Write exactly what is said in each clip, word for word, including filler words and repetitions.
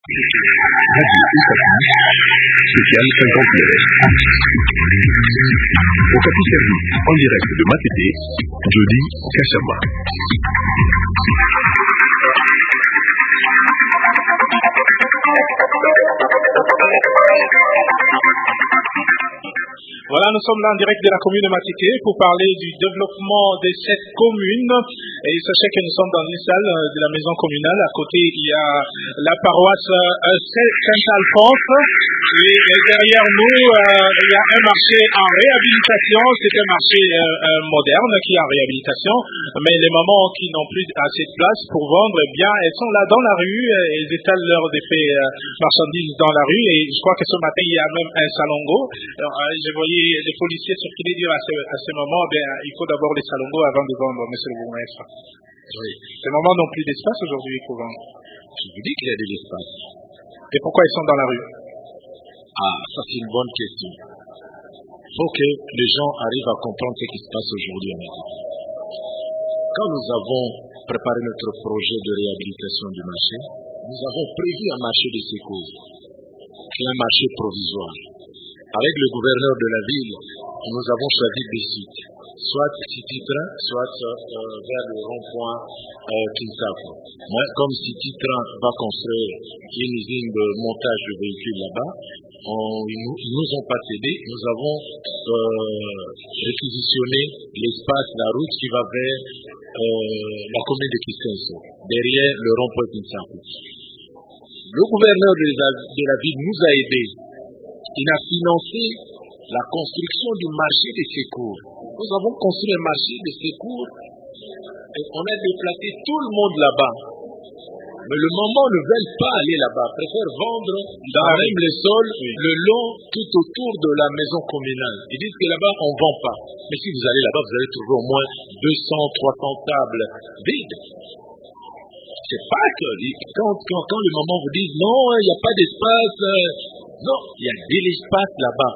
Radio Okapi, spécial cinquantième. Okapi Service, en direct de Matete, Jody Kachama. Voilà, nous sommes là en direct de la commune de Matete pour parler du développement de cette commune. Et sachez que nous sommes dans une salle de la maison communale. À côté, il y a la paroisse Saint-Alphonse. Et derrière nous, euh, il y a un marché en réhabilitation. C'est un marché euh, euh, moderne qui est en réhabilitation. Mais les mamans qui n'ont plus assez de place pour vendre, eh bien, elles sont là dans la rue. Elles étalent leurs effets euh, marchandises dans la rue. Et je crois que ce matin, il y a même un salongo. Alors, euh, je voyais les policiers circuler dire à ce, à ce moment, ben, il faut d'abord les salongos avant de vendre, monsieur le bourgmestre. Oui. Ces mamans n'ont plus d'espace aujourd'hui pour vendre. Je vous dis qu'il y a de l'espace. Et pourquoi ils sont dans la rue? Ah, ça c'est une bonne question. Il faut que les gens arrivent à comprendre ce qui se passe aujourd'hui en Haïti. Quand nous avons préparé notre projet de réhabilitation du marché, nous avons prévu un marché de secours, qui est un marché provisoire. Avec le gouverneur de la ville, nous avons choisi des sites, soit City Train, soit euh, vers le rond-point euh, Kinsapo. Moi, comme City Train va construire une usine de montage de véhicules là-bas, on, ils, nous, ils nous ont pas cédé, nous avons euh, réquisitionné l'espace, la route qui va vers euh, la commune de Kisenso, derrière le rond-point Kinsapo. Le gouverneur de la, de la ville nous a aidés. Il a financé la construction du marché des secours. Nous avons construit un marché des secours et on a déplacé tout le monde là-bas. Mais le moment ne veulent pas aller là-bas, préfèrent vendre dans même les sols, oui, le long, tout autour de la maison communale. Ils disent que là-bas, on ne vend pas. Mais si vous allez là-bas, vous allez trouver au moins deux cents, trois cents tables vides. C'est pas que quand, quand, quand le moment vous dit non, il n'y a pas d'espace, euh, non, il y a de l'espace là-bas.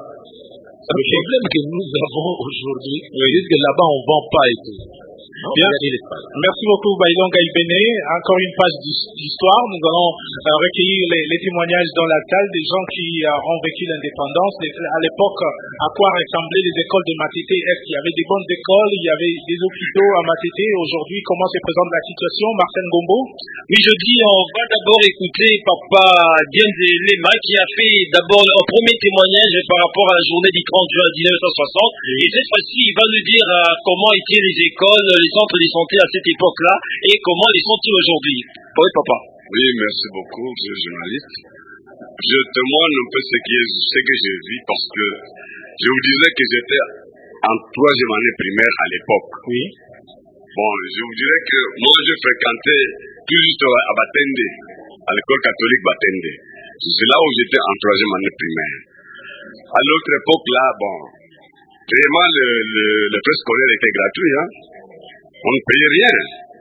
Le okay. problème que nous avons aujourd'hui, oui, c'est que là-bas on ne vend pas et tout. Non, bien. Merci beaucoup, Baïlon Gaïbéné. Encore une page d'histoire. Nous allons euh, recueillir les, les témoignages dans la salle des gens qui euh, ont vécu l'indépendance. À l'époque, à quoi ressemblaient les écoles de Matete? Est-ce qu'il y avait des bonnes écoles? Il y avait des hôpitaux à Matete? Aujourd'hui, comment se présente la situation? Martin Gombo? Oui, je dis, on va d'abord écouter Papa Diendze Lema qui a fait d'abord un premier témoignage par rapport à la journée du trente juin mille neuf cent soixante. Et cette fois-ci, il va nous dire euh, comment étaient les écoles, les centres de santé à cette époque-là et comment les sont-ils aujourd'hui. Oui, papa. Oui, merci beaucoup, monsieur le journaliste. Je témoigne un peu ce, qui est, ce que j'ai vu parce que je vous disais que j'étais en troisième année primaire à l'époque. Oui. Bon, je vous dirais que moi, je fréquentais tout juste à Batende, à l'école catholique Batende. C'est là où j'étais en troisième année primaire. À l'autre époque, là, bon, vraiment, le, le, le frais scolaire était gratuit, hein. On ne payait rien.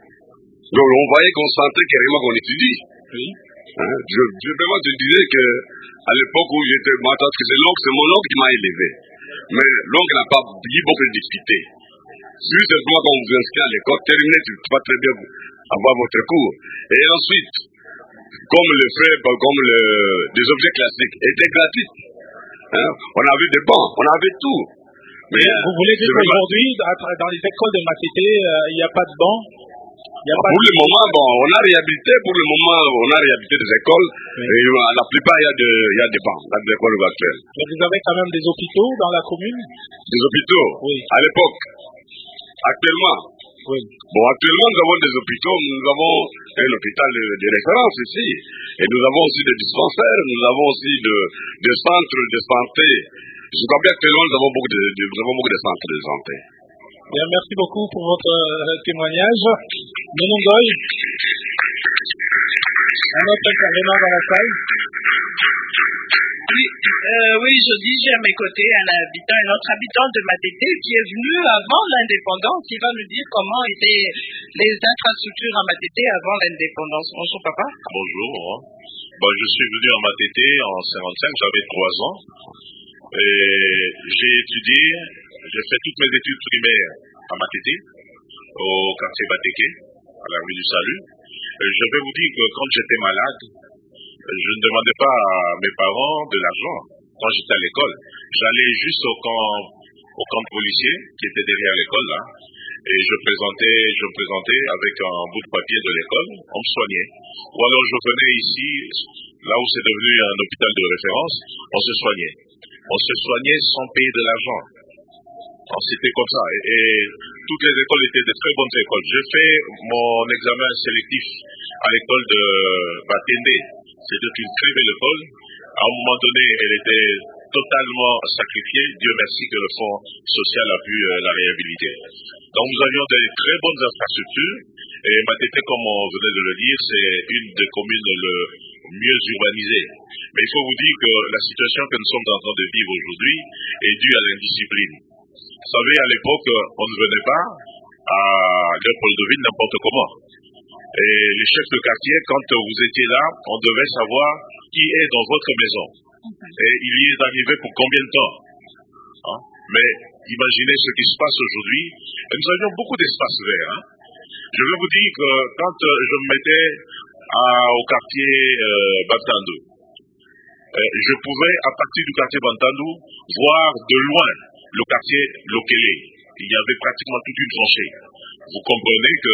Donc on voyait qu'on sentait carrément qu'on étudie. Oui. Hein? Je, je vraiment te disais que à l'époque où j'étais, moi, parce que c'est l'oncle, c'est mon oncle qui m'a élevé. Mais l'oncle n'a pas dit beaucoup de discuter. Juste simplement quand vous vous inscrivez à l'école, terminez, tu vas très bien avoir votre cours. Et ensuite, comme le fait, comme le, des objets classiques étaient gratuits. Hein? On avait des bancs, on avait tout. Mais vous voulez dire qu'aujourd'hui, dans les écoles de Matete, il n'y a pas de bancs? Pour le moment, bon, on a réhabilité, pour le moment, on a réhabilité des écoles, oui, et à la plupart, il y a, de, il y a des bancs, dans les écoles actuelles. Mais vous avez quand même des hôpitaux dans la commune? Des hôpitaux? Oui. À l'époque? Actuellement? Oui. Bon, actuellement, nous avons des hôpitaux, nous avons un hôpital de, de référence ici, et nous avons aussi des dispensaires, nous avons aussi de, des centres de santé. Je crois bien qu'actuellement, nous avons beaucoup de, de, nous avons beaucoup de centres de santé. Bien, merci beaucoup pour votre euh, témoignage. Menongoy, un autre intervenant dans la salle. Oui, euh, oui, je dis, j'ai à mes côtés un habitant, un autre habitant de Matete qui est venu avant l'indépendance. Il va nous dire comment étaient les infrastructures à Matete avant l'indépendance. Bonjour, papa. Bonjour. Bon, je suis venu à Matete en cinquante-cinq, j'avais trois ans. Et j'ai étudié, j'ai fait toutes mes études primaires à Matete, au quartier Bateke, à la rue du Salut. Et je vais vous dire que quand j'étais malade, je ne demandais pas à mes parents de l'argent quand j'étais à l'école. J'allais juste au camp, au camp policier qui était derrière l'école là, et je présentais, je me présentais avec un bout de papier de l'école, on me soignait. Ou alors je venais ici, là où c'est devenu un hôpital de référence, on se soignait. On se soignait sans payer de l'argent. C'était comme ça. Et, et toutes les écoles étaient de très bonnes écoles. J'ai fait mon examen sélectif à l'école de Batende. C'était une très belle école. À un moment donné, elle était totalement sacrifiée. Dieu merci que le Fonds social a pu euh, la réhabiliter. Donc nous avions des très bonnes infrastructures. Et Matete, comme on venait de le dire, c'est une des communes le mieux urbanisées. Mais il faut vous dire que la situation que nous sommes en train de vivre aujourd'hui est due à l'indiscipline. Vous savez, à l'époque, on ne venait pas à Léopoldville n'importe comment. Et les chefs de quartier, quand vous étiez là, on devait savoir qui est dans votre maison. Et il y est arrivé pour combien de temps. Hein? Mais imaginez ce qui se passe aujourd'hui. Et nous avions beaucoup d'espaces verts. Hein? Je vais vous dire que quand je me mettais à, au quartier euh, Bantandou, euh, je pouvais, à partir du quartier Bantandou, voir de loin le quartier Lokele. Il y avait pratiquement toute une tranchée. Vous comprenez que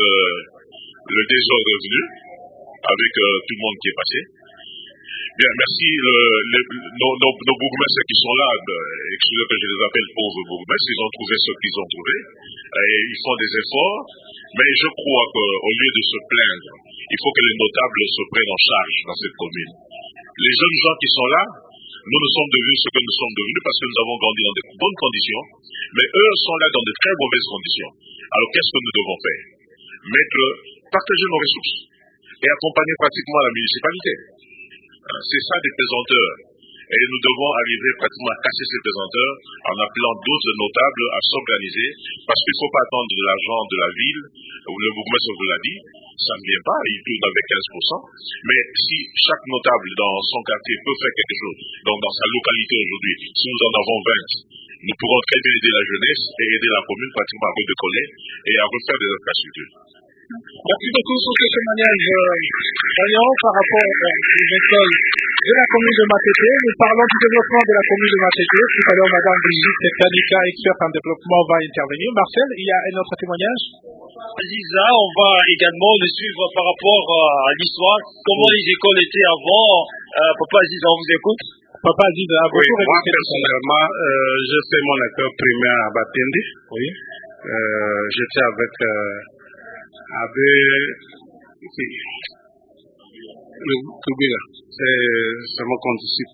le désordre est venu, avec euh, tout le monde qui est passé. Bien, merci. Le, le, nos, nos, nos bourgmestres qui sont là, euh, excusez que je les appelle pauvres bourgmestres, ils ont trouvé ce qu'ils ont trouvé. Et ils font des efforts. Mais je crois qu'au lieu de se plaindre, il faut que les notables se prennent en charge dans cette commune. Les jeunes gens qui sont là, nous nous sommes devenus ce que nous sommes devenus parce que nous avons grandi dans de bonnes conditions, mais eux sont là dans de très mauvaises conditions. Alors qu'est-ce que nous devons faire? Mettre, partager nos ressources et accompagner pratiquement la municipalité. C'est ça des pesanteurs. Et nous devons arriver pratiquement à casser ces pesanteurs en appelant d'autres notables à s'organiser, parce qu'il ne faut pas attendre de l'argent de la ville, où le bourgmestre vous l'a dit, ça ne vient pas, il tourne avec quinze pour cent. Mais si chaque notable dans son quartier peut faire quelque chose, donc dans sa localité aujourd'hui, si nous en avons vingt, nous pourrons très bien aider la jeunesse et aider la commune pratiquement à redécoller et à refaire des infrastructures. Merci beaucoup pour ce témoignage voyant par rapport aux écoles de la commune de Matete. Nous parlons du développement de la commune de Matete. Tout à l'heure, Madame Brigitte Kanika, experte en développement, va intervenir. Marcel, il y a un autre témoignage? Aziza, on va également le suivre par rapport à l'histoire, comment les écoles étaient avant. Euh, Papa Aziza, on vous écoute. Papa Aziza, oui, moi personnellement, euh, je fais mon école primaire à Batende. Oui. Euh, J'étais avec euh, avec oui, le Koubila, c'est mon compte ici.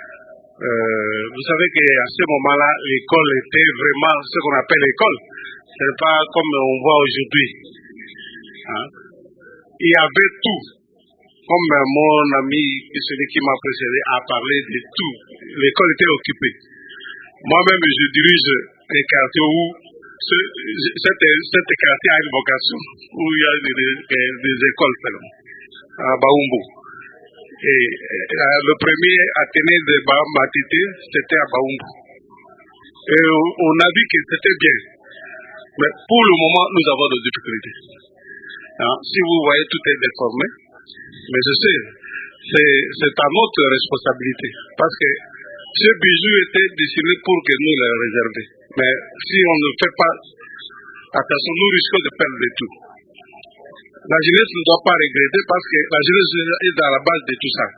Euh, vous savez qu'à ce moment-là, l'école était vraiment ce qu'on appelle l'école. Ce n'est pas comme on voit aujourd'hui. Hein? Il y avait tout. Comme mon ami, celui qui m'a précédé, a parlé de tout. L'école était occupée. Moi-même, je dirige les quartiers où ce, cette, cette quartier a une vocation, où il y a des, des, des écoles à Baoumbo. Et le premier Athénée de Matete, c'était à Baoumbo. Et on a dit que c'était bien. Mais pour le moment, nous avons des difficultés. Hein? Si vous voyez, tout est déformé. Mais je sais, c'est à notre responsabilité. Parce que ce bijou était dessiné pour que nous le réservions. Mais si on ne fait pas attention, nous risquons de perdre le tout. La jeunesse ne doit pas regretter parce que la jeunesse est à la base de tout ça.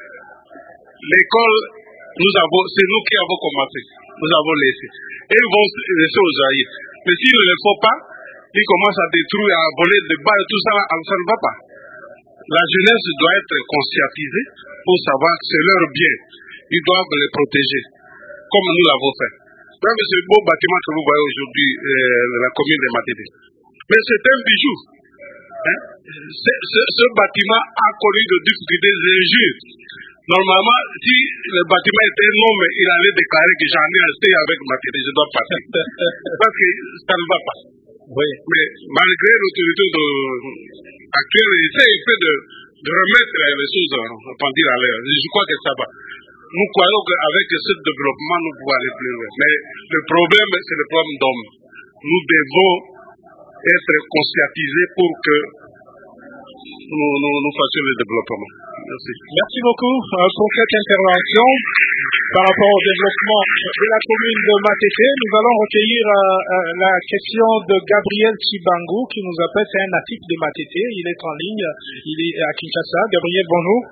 L'école, nous avons, c'est nous qui avons commencé. Nous avons laissé. Et ils vont laisser aux aïeux. Mais s'ils ne le font pas, ils commencent à détruire, à voler des balles, tout ça, ça ne va pas. La jeunesse doit être conscientisée pour savoir que c'est leur bien. Ils doivent les protéger, comme nous l'avons fait. Même ce beau bâtiment que vous voyez aujourd'hui, euh, la commune de Matete. Mais c'est un bijou. Hein? Ce, ce bâtiment a connu de difficultés injustes. Normalement, si le bâtiment était non, mais il allait déclarer que j'en ai acheté avec Matete, je dois partir. Parce que ça ne va pas. Oui. Mais malgré l'autorité actuelle, il essaie un peu de, de remettre les choses en dire à l'air. Je crois que ça va. Nous croyons qu'avec ce développement, nous pouvons aller plus loin. Mais le problème, c'est le problème d'homme. Nous devons être conscientisés pour que nous, nous, nous fassions le développement. Merci. Merci beaucoup euh, pour cette intervention par rapport au développement de la commune de Matete. Nous allons recueillir euh, euh, la question de Gabriel Chibangu qui nous appelle, c'est un natif de Matete. Il est en ligne, il est à Kinshasa. Gabriel, bonjour.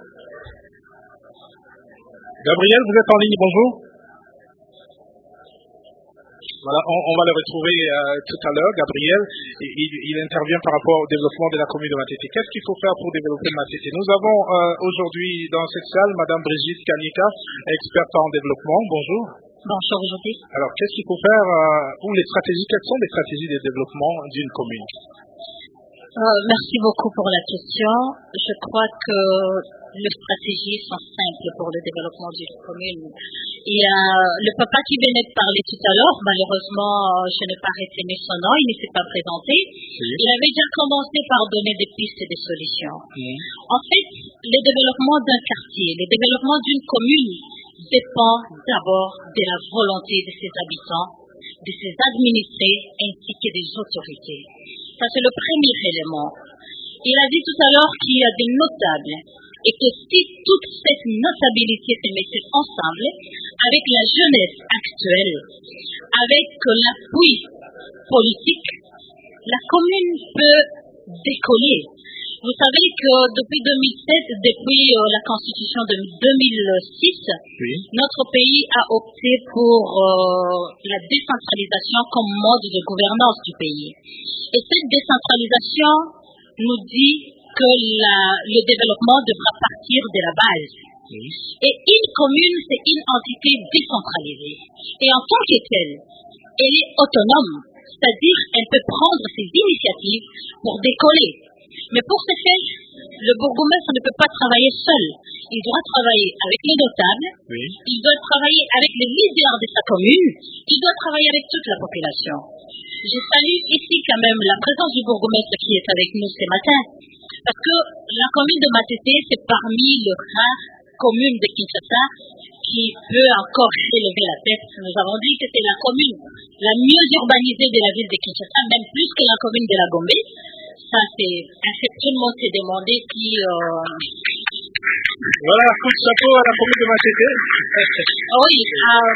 Gabriel, vous êtes en ligne, bonjour. Voilà, on, on va le retrouver euh, tout à l'heure. Gabriel, il, il intervient par rapport au développement de la commune de Matete. Qu'est-ce qu'il faut faire pour développer Matete? Nous avons euh, aujourd'hui dans cette salle Madame Brigitte Kanika, experte en développement. Bonjour. Bonjour aujourd'hui. Alors, qu'est-ce qu'il faut faire euh, ou les stratégies? Quelles sont les stratégies de développement d'une commune? euh, Merci beaucoup pour la question. Je crois que les stratégies sont simples pour le développement d'une commune. Il y a le papa qui venait de parler tout à l'heure, malheureusement, je n'ai pas retenu son nom, il ne s'est pas présenté. Oui. Il avait déjà commencé par donner des pistes et des solutions. Oui. En fait, le développement d'un quartier, le développement d'une commune dépend d'abord de la volonté de ses habitants, de ses administrés ainsi que des autorités. Ça, c'est le premier élément. Il a dit tout à l'heure qu'il y a des notables et que si toute cette notabilité se mettait ensemble avec la jeunesse actuelle, avec l'appui politique, la commune peut décoller. Vous savez que depuis deux mille sept, depuis euh, la constitution de deux mille six, oui. Notre pays a opté pour euh, la décentralisation comme mode de gouvernance du pays. Et cette décentralisation nous dit que la, le développement devra partir de la base. Oui. Et une commune, c'est une entité décentralisée. Et en tant que telle, elle est autonome, c'est-à-dire elle peut prendre ses initiatives pour décoller. Mais pour ce faire, le bourgmestre ne peut pas travailler seul. Il doit travailler avec les notables, oui. Il doit travailler avec les leaders de sa commune, il doit travailler avec toute la population. Je salue ici quand même la présence du bourgmestre qui est avec nous ce matin, parce que la commune de Matete, c'est parmi les rares communes de Kinshasa qui peut encore élever la tête. Nous avons dit que c'est la commune la mieux urbanisée de la ville de Kinshasa, même plus que la commune de la Gombe. Ça, c'est tout le monde s'est demandé qui... Euh... Voilà, coup de chapeau à la commune de Matete. Oui, euh,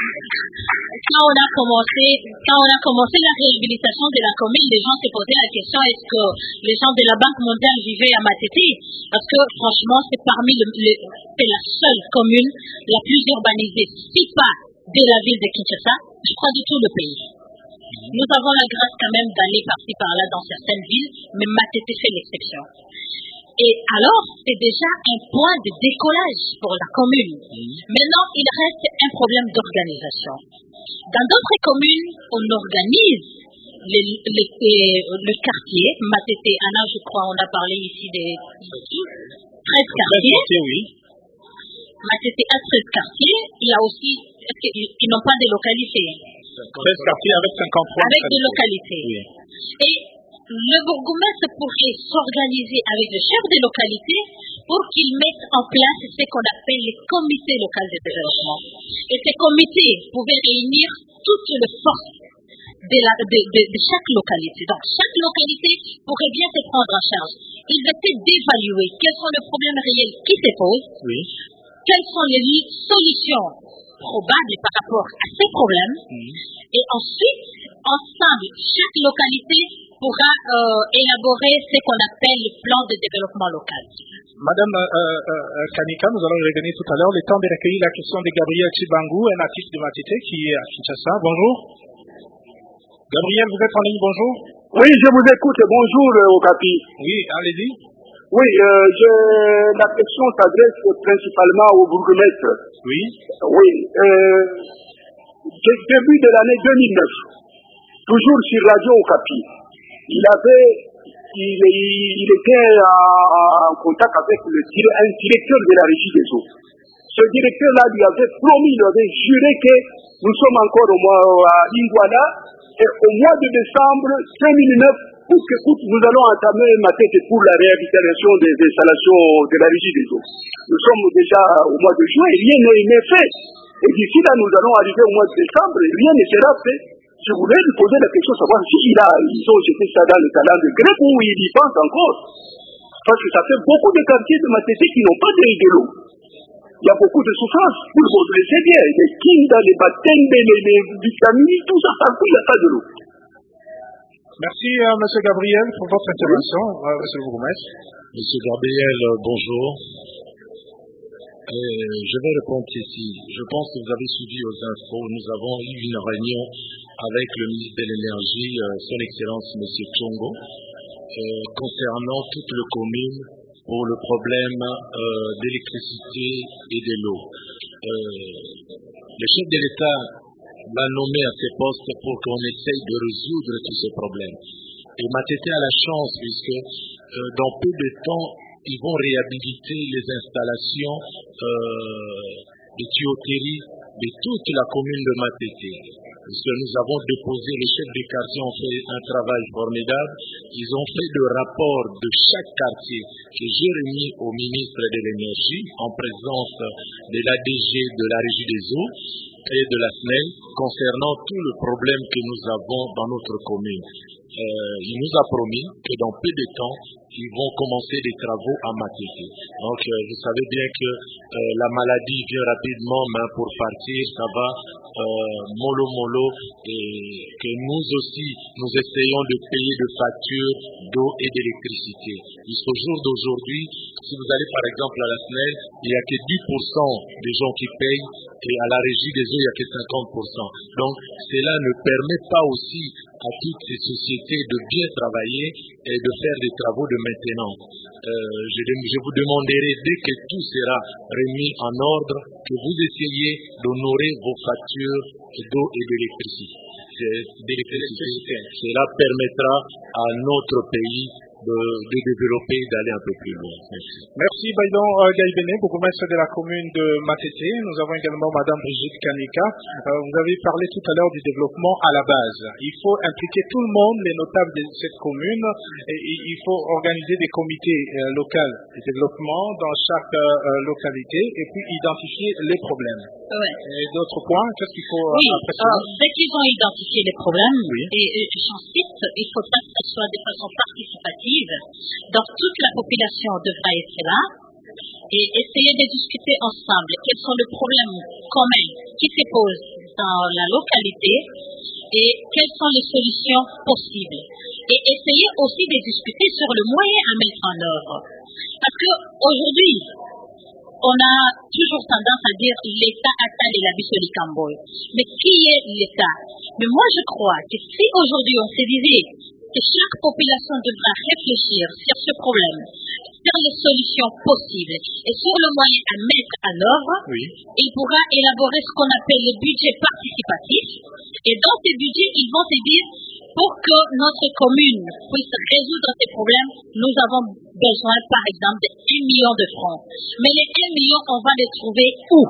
quand on a commencé, quand on a commencé la réhabilitation de la commune, les gens se posaient la question, est-ce que les gens de la Banque mondiale vivaient à Matete? Parce que franchement, c'est parmi le, le, c'est la seule commune la plus urbanisée, si pas de la ville de Kinshasa, je crois de tout le pays. Nous avons la grâce quand même d'aller par-ci par-là dans certaines villes, mais Matete fait l'exception. Et alors, c'est déjà un point de décollage pour la commune. Maintenant, il reste un problème d'organisation. Dans d'autres communes, on organise les, les, les, le quartier, Matete, Anna, je crois, on a parlé ici des treize quartiers. Oui. Matete a treize quartiers. Il y a aussi, est-ce qu'ils n'ont pas de localité? treize quartiers avec cinquante-trois avec des localités. Oui. Et le bourgmestre pourrait s'organiser avec le chef des localités pour qu'ils mettent en place ce qu'on appelle les comités locaux de développement. Et ces comités pouvaient réunir toutes les forces de, la, de, de, de chaque localité. Donc chaque localité pourrait bien se prendre en charge. Ils essaient d'évaluer quels sont les problèmes réels qui se posent, oui. Quelles sont les solutions probables par rapport à ces problèmes, mmh. Et ensuite, ensemble, chaque localité pourra euh, élaborer ce qu'on appelle le plan de développement local. Madame euh, euh, Kanika, nous allons revenir tout à l'heure. Le temps de recueillir la question de Gabriel Chibangu, un natif de Matete qui est à Kinshasa. Bonjour. Gabriel, vous êtes en ligne, bonjour. Oui, je vous écoute. Bonjour, euh, Okapi. Oui, allez-y. Oui, euh, je, la question s'adresse principalement au bourgmestre. Oui. Oui. Euh, début de l'année deux mille neuf, toujours sur Radio Okapi, il avait, il, il était en contact avec le, un directeur de la régie des eaux. Ce directeur-là lui avait promis, il avait juré que nous sommes encore au mois à Ingwala et au mois de décembre deux mille neuf, coûte que coûte, nous allons entamer ma tête pour la réhabilitation des installations de la régie des eaux. Nous sommes déjà au mois de juin et rien n'est fait. Et d'ici là, nous allons arriver au mois de décembre et rien ne sera fait. Je voulais lui poser la question, savoir s'il a, ils ont jeté ça dans le talent de grec ou il y pense encore. Parce que ça fait beaucoup de quartiers de Matete qui n'ont pas de, de l'eau. Il y a beaucoup de souffrance. Vous le savez bien, les Kinda, les Batende, les, les Vitamini, tout ça, partout, il n'y a pas de l'eau. Merci, euh, M. Gabriel, pour votre intervention. Oui. Euh, monsieur le bourgmestre. Monsieur Gabriel, bonjour. Euh, je vais répondre ici. Je pense que vous avez suivi aux infos. Nous avons eu une réunion avec le ministre de l'Énergie, euh, Son Excellence M. Tchongo, euh, concernant toute la commune pour le problème euh, d'électricité et de l'eau. Euh, le chef de l'État m'a nommé à ce poste pour qu'on essaye de résoudre tous ces problèmes. Et Matete a la chance puisque euh, dans peu de temps, ils vont réhabiliter les installations euh, de tuyauterie de toute la commune de Matete. Parce que nous avons déposé, les chefs de quartier ont fait un travail formidable. Ils ont fait le rapport de chaque quartier que j'ai remis au ministre de l'Énergie en présence de l'A D G de la Régie des eaux et de la S N E L concernant tout le problème que nous avons dans notre commune. Euh, il nous a promis que dans peu de temps, ils vont commencer des travaux à Matete. Donc, euh, vous savez bien que euh, la maladie vient rapidement, mais pour partir, ça va euh, mollo mollo, et que nous aussi, nous essayons de payer des factures d'eau et d'électricité. Jusqu'au jour d'aujourd'hui, si vous allez par exemple à la S N E L, il n'y a que dix pour cent des gens qui payent, et à la régie des eaux, il n'y a que cinquante pour cent. Donc, cela ne permet pas aussi à toutes ces sociétés de bien travailler et de faire des travaux de maintenance. Euh, je, je vous demanderai, dès que tout sera remis en ordre, que vous essayiez d'honorer vos factures d'eau et d'électricité. Cela permettra à notre pays de, de développer et d'aller un peu plus loin. Merci. Merci, Baïdon euh, Gaïbene, bourgmestre de la commune de Matete. Nous avons également Madame Brigitte Kanika. Euh, vous avez parlé tout à l'heure du développement à la base. Il faut impliquer tout le monde, les notables de cette commune, et, et il faut organiser des comités euh, locaux de développement dans chaque euh, localité et puis identifier les problèmes. Ouais. Et d'autres points, qu'est-ce qu'il faut oui, après ça? euh, dès qu'ils ont identifié les problèmes, oui. et, et j'en cite, il faudra que ce soit de façon participative. Donc toute la population devra être là et essayer de discuter ensemble quels sont les problèmes communs qui se posent dans la localité et quelles sont les solutions possibles. Et essayer aussi de discuter sur le moyen à mettre en œuvre. Parce qu'aujourd'hui, on a toujours tendance à dire l'État attend la Bissoli Camboy. Mais qui est l'État? Mais moi je crois que si aujourd'hui on se disait que chaque population devra réfléchir sur ce problème, sur les solutions possibles et sur le moyen à mettre en œuvre, oui. il pourra élaborer ce qu'on appelle le budget participatif. Et dans ces budgets, ils vont se dire, pour que notre commune puisse résoudre ces problèmes, nous avons besoin, par exemple, de un million de francs. Mais les un million, on va les trouver où?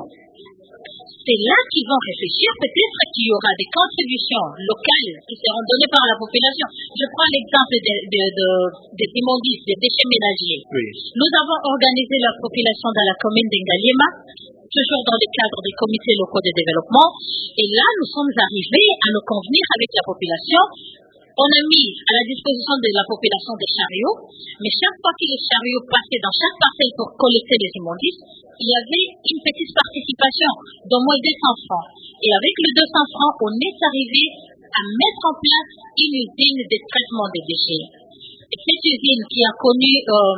C'est là qu'ils vont réfléchir. Peut-être qu'il y aura des contributions locales qui seront données par la population. Je prends l'exemple des de, de, de, immondices, des déchets ménagers. Oui. Nous avons organisé la population dans la commune d'Engaliema, toujours dans le cadre des comités locaux de développement. Et là, nous sommes arrivés à nous convenir avec la population. On a mis à la disposition de la population des chariots, mais chaque fois que les chariots passaient dans chaque parcelle pour collecter les immondices, il y avait une petite participation d'au moins deux cents francs. Et avec les deux cents francs, on est arrivé à mettre en place une usine de traitement des déchets. Et cette usine qui a connu, euh,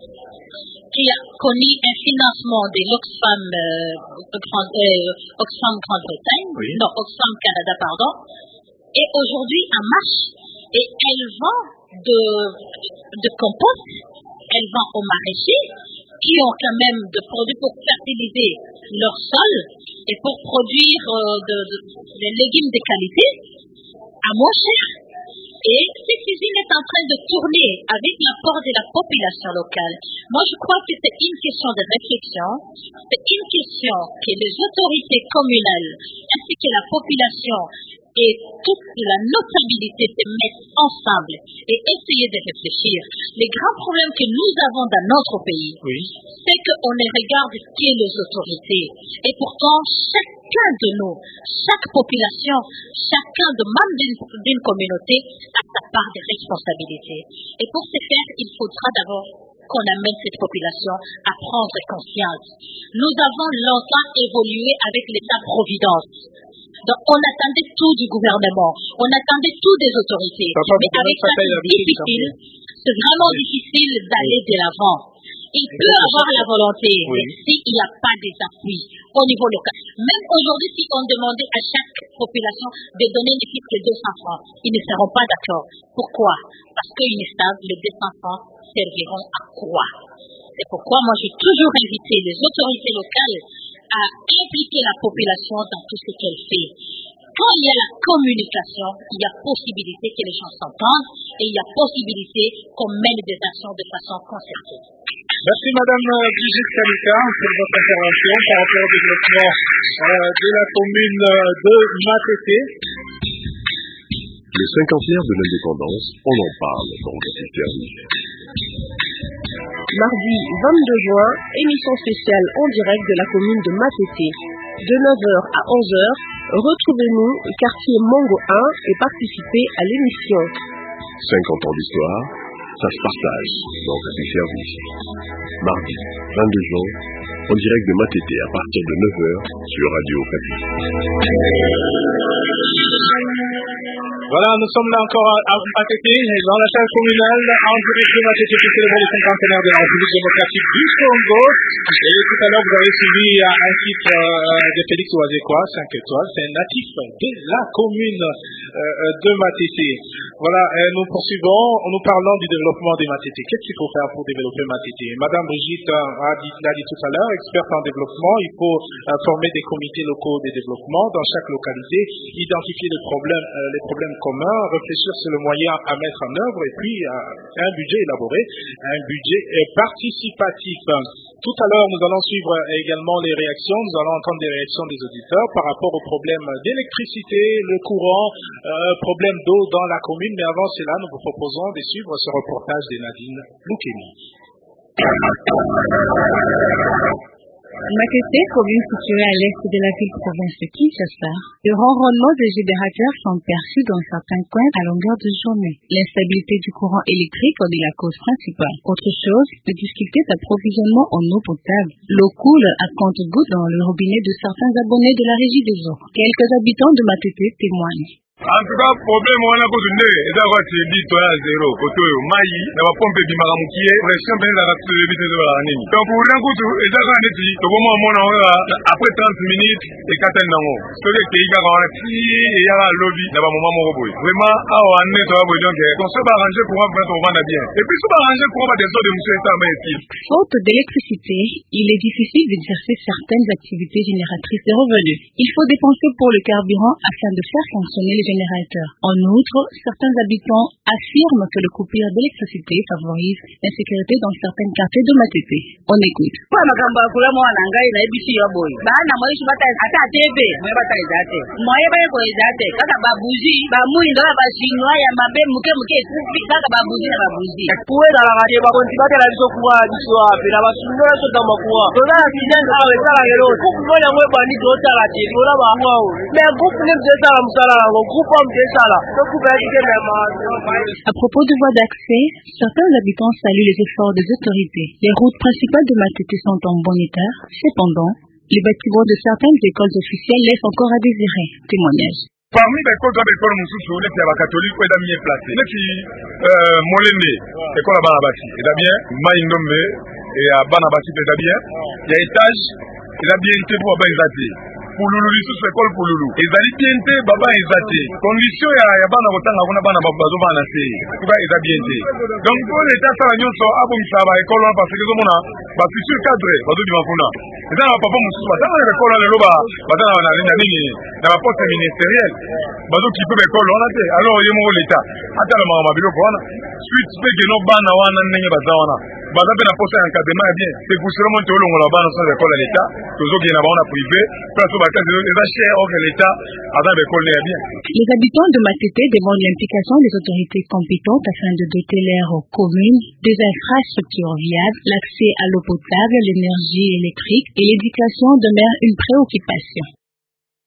qui a connu un financement de l'Oxfam euh, euh, Oxfam Grande-Bretagne, oui. non, Oxfam Canada, pardon, est aujourd'hui en marche et elle vend de, de compost, elle vend aux maraîchers qui ont quand même des produits pour fertiliser leur sol et pour produire euh, de, de, des légumes de qualité à moins cher. Et cette usine est en train de tourner avec l'apport de la population locale. Moi, je crois que c'est une question de réflexion, c'est une question que les autorités communales ainsi que la population et toute la notabilité se mettent ensemble et essayer de réfléchir. Les grands problèmes que nous avons dans notre pays, oui. c'est qu'on ne regarde que les autorités. Et pourtant, chacun de nous, chaque population, chacun de membres d'une communauté a sa part de responsabilité. Et pour ce faire, il faudra d'abord qu'on amène cette population à prendre conscience. Nous avons longtemps évolué avec l'État-providence. Donc, on attendait tout du gouvernement, on attendait tout des autorités. Mais avec ça, c'est difficile, c'est vraiment difficile d'aller de l'avant. Il peut avoir la volonté, oui, mais s'il n'y a pas des appuis au niveau local. Même aujourd'hui, si on demandait à chaque population de donner ne plus que deux cents francs, ils ne seront pas d'accord. Pourquoi? Parce qu'ils savent que les deux cents francs serviront à quoi? C'est pourquoi moi j'ai toujours invité les autorités locales à impliquer la population dans tout ce qu'elle fait. Quand il y a la communication, il y a possibilité que les gens s'entendent et il y a possibilité qu'on mène des actions de façon concertée. Merci Madame Brigitte Kalika pour votre intervention par rapport au développement euh, de la commune de Matete. Le cinquantenaire de l'indépendance, on en parle dans le service. Mardi vingt-deux juin, émission spéciale en direct de la commune de Matete. De neuf heures à onze heures, retrouvez-nous au quartier Mongo un et participez à l'émission. cinquante ans d'histoire, ça se partage dans le service. Mardi vingt-deux juin, en direct de Matete à partir de neuf heures sur Radio Okapi. Voilà, nous sommes là encore à Matete, dans la salle communale, en direct de Matete pour célébrer le cinquantenaire de la République démocratique du Congo. Et tout à l'heure, vous avez suivi un titre de Félix Ouazekwa, cinq étoiles. C'est un natif de la commune de Matete. Voilà, nous poursuivons, nous parlons du développement des Matete. Qu'est-ce qu'il faut faire pour développer Matete? Madame Brigitte a dit, l'a dit tout à l'heure, experte en développement, il faut former des comités locaux de développement dans chaque localité, identifier les problèmes, les problèmes communs, réfléchir sur le moyen à mettre en œuvre et puis euh, un budget élaboré, un budget euh, participatif. Tout à l'heure, nous allons suivre également les réactions, nous allons entendre des réactions des auditeurs par rapport aux problèmes d'électricité, le courant, euh, problème d'eau dans la commune. Mais avant cela, nous vous proposons de suivre ce reportage de Nadine Loukeni. Matete, commune située à l'est de la ville-province de Kinshasa, le ronronnement des générateurs sont perçus dans certains coins à longueur de journée. L'instabilité du courant électrique en est la cause principale. Autre chose, les difficultés d'approvisionnement en eau potable. L'eau coule à compte-gouttes dans le robinet de certains abonnés de la régie des eaux. Quelques habitants de Matete témoignent. En tout cas, problème wana ko tunde eza kwa tidi to ya zero koto mai na ba pompe bi magamukie pression ben za ka bite zo la nini. Donc pour rien kutu eza ka neti to bomo mona ora après trente minutes et katen nango. So que ke iga ka wana ti ya la lobby na ba mama moko boy. Vraiment awa ane to boy donc on se va arranger pour va prendre vendre bien. Et puis se va arranger pour va des eaux de monsieur ça mais est. Faute d'électricité, il est difficile d'exercer certaines activités génératrices de revenus. Il faut dépenser pour le carburant afin de faire fonctionner les générateurs. En outre, certains habitants affirment que le coupure d'électricité favorise l'insécurité dans certains quartiers de Matete. On écoute. À propos de voies d'accès, certains habitants saluent les efforts des autorités. Les routes principales de Matete sont en bon état. Cependant, les bâtiments de certaines écoles officielles laissent encore à désirer. Témoignage. Parmi les écoles d'école mususu les c'est catholique ou est bien placé. Les qui euh molende école banabati, c'est bien maïndombe et à banabati c'est bien. Il y a étage, il a bien été pour banzati. Pululu lisu sekol pululu ezali biente baba ezate condition ya ya bana kotanga kuna bana bazo bana se kuba eza biente donc pour l'état ça nyonso abo misaba ekolo parce que zomona ba futur cadre bazo di mafuna eza na papa musu batanga na ekolo le loba batanga na nini nini na ba poste ministériel bazo ki pe ekolo na te alors yemo l'état ata la mama biloko wana suite pe que no bana wana ndenge bazawana baza pe na poste encadrement bien c'est pour seulement te olongola bana sans école à l'état tozo ki na bana privé place Les habitants de Matete demandent l'implication des autorités compétentes afin de doter l'air aux communes des infrastructures viables, l'accès à l'eau potable, l'énergie électrique et l'éducation demeure une préoccupation.